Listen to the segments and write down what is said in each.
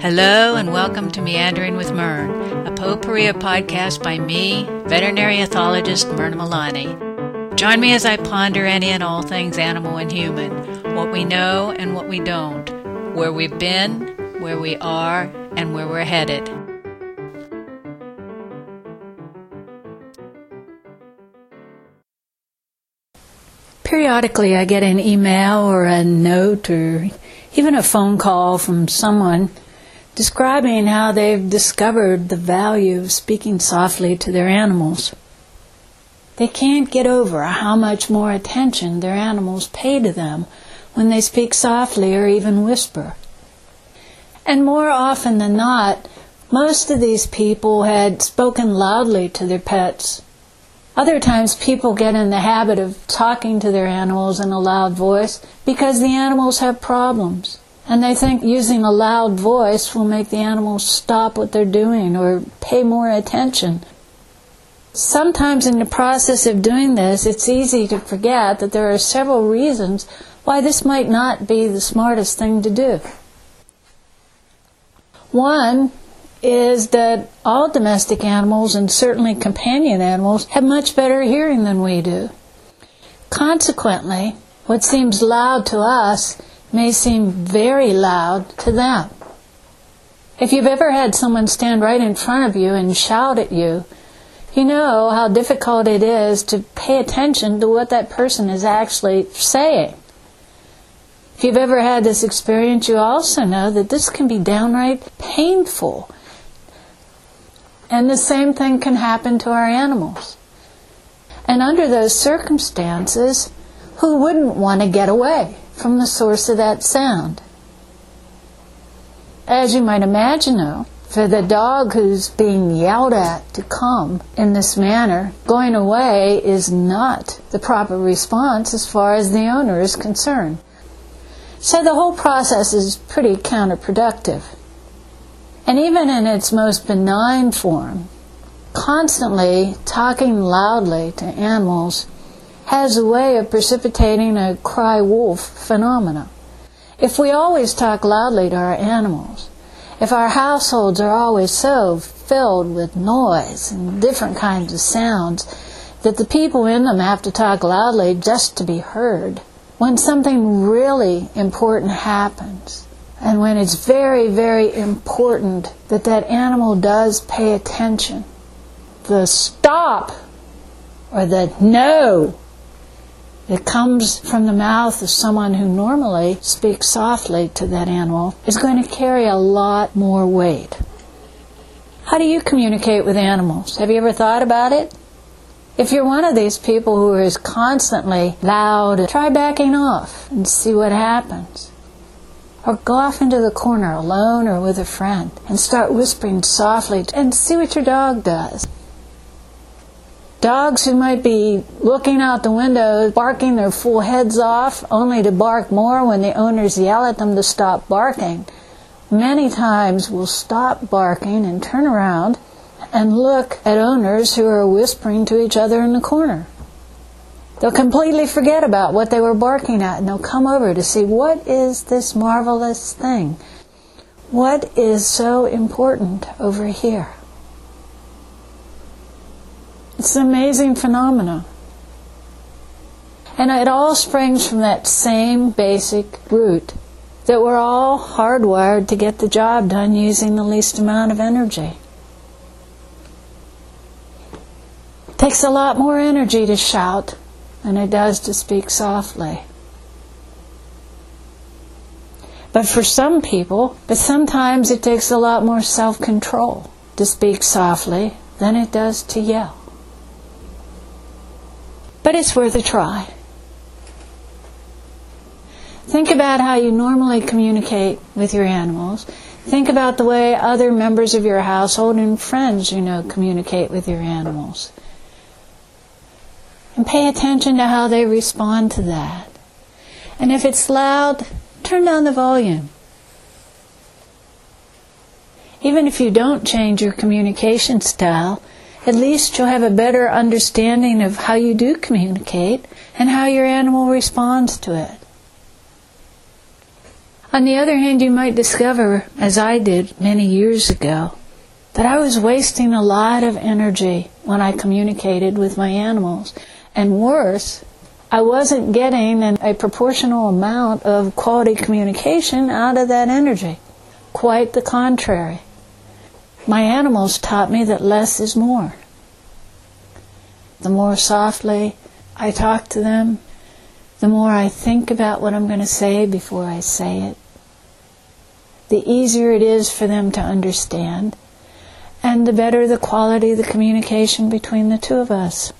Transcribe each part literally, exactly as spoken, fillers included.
Hello and welcome to Meandering with Myrn, a potpourri podcast by me, veterinary ethologist Myrna Milani. Join me as I ponder any and all things animal and human, what we know and what we don't, where we've been, where we are, and where we're headed. Periodically I get an email or a note or even a phone call from someone describing how they've discovered the value of speaking softly to their animals. They can't get over how much more attention their animals pay to them when they speak softly or even whisper. And more often than not, most of these people had spoken loudly to their pets. Other times people get in the habit of talking to their animals in a loud voice because the animals have problems. And they think using a loud voice will make the animals stop what they're doing or pay more attention. Sometimes in the process of doing this, it's easy to forget that there are several reasons why this might not be the smartest thing to do. One is that all domestic animals, and certainly companion animals, have much better hearing than we do. Consequently, what seems loud to us may seem very loud to them. If you've ever had someone stand right in front of you and shout at you, you know how difficult it is to pay attention to what that person is actually saying. If you've ever had this experience, you also know that this can be downright painful. And the same thing can happen to our animals. And under those circumstances, who wouldn't want to get away from the source of that sound? As you might imagine, though, for the dog who's being yelled at to come in this manner, going away is not the proper response as far as the owner is concerned. So the whole process is pretty counterproductive. And even in its most benign form, constantly talking loudly to animals has a way of precipitating a cry wolf phenomena. If we always talk loudly to our animals, if our households are always so filled with noise and different kinds of sounds that the people in them have to talk loudly just to be heard, when something really important happens, and when it's very, very important that that animal does pay attention, the stop or the no that comes from the mouth of someone who normally speaks softly to that animal is going to carry a lot more weight. How do you communicate with animals? Have you ever thought about it? If you're one of these people who is constantly loud, try backing off and see what happens. Or go off into the corner alone or with a friend and start whispering softly and see what your dog does. Dogs who might be looking out the window, barking their full heads off, only to bark more when the owners yell at them to stop barking, many times will stop barking and turn around and look at owners who are whispering to each other in the corner. They'll completely forget about what they were barking at, and they'll come over to see, what is this marvelous thing? What is so important over here? It's an amazing phenomenon. And it all springs from that same basic root, that we're all hardwired to get the job done using the least amount of energy. It takes a lot more energy to shout than it does to speak softly. But for some people, but sometimes it takes a lot more self-control to speak softly than it does to yell. But it's worth a try. Think about how you normally communicate with your animals. Think about the way other members of your household and friends you know communicate with your animals. And pay attention to how they respond to that. And if it's loud, turn down the volume. Even if you don't change your communication style, at least you'll have a better understanding of how you do communicate and how your animal responds to it. On the other hand, you might discover, as I did many years ago, that I was wasting a lot of energy when I communicated with my animals. And worse, I wasn't getting an, a proportional amount of quality communication out of that energy. Quite the contrary. My animals taught me that less is more. The more softly I talk to them, the more I think about what I'm going to say before I say it, the easier it is for them to understand, and the better the quality of the communication between the two of us.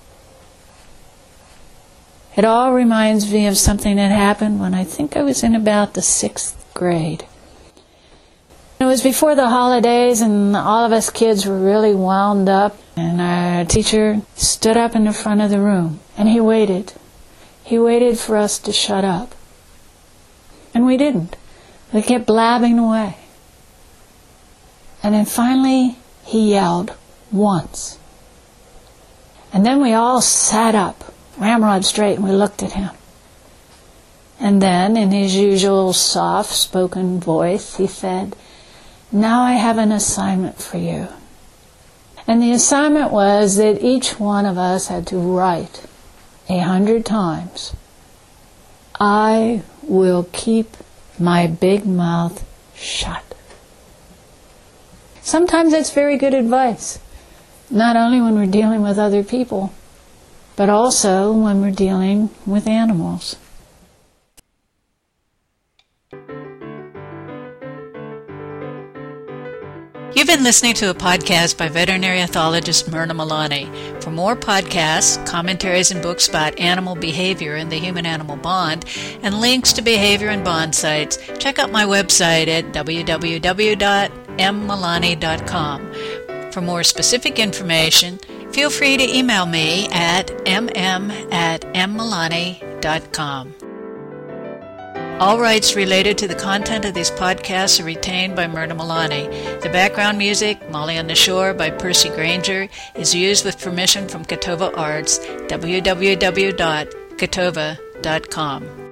It all reminds me of something that happened when I think I was in about the sixth grade. It was before the holidays, and all of us kids were really wound up, and our teacher stood up in the front of the room, and he waited. He waited for us to shut up. And we didn't. We kept blabbing away. And then finally he yelled once. And then we all sat up, ramrod straight, and we looked at him. And then, in his usual soft-spoken voice, he said, "Now I have an assignment for you." And the assignment was that each one of us had to write a hundred times, "I will keep my big mouth shut." Sometimes that's very good advice, not only when we're dealing with other people, but also when we're dealing with animals. You've been listening to a podcast by veterinary ethologist Myrna Milani. For more podcasts, commentaries, and books about animal behavior and the human-animal bond, and links to behavior and bond sites, check out my website at w w w dot m milani dot com. For more specific information, feel free to email me at m m at m milani dot com. All rights related to the content of these podcasts are retained by Myrna Milani. The background music, Molly on the Shore by Percy Granger, is used with permission from Catova Arts, w w w dot catova dot com.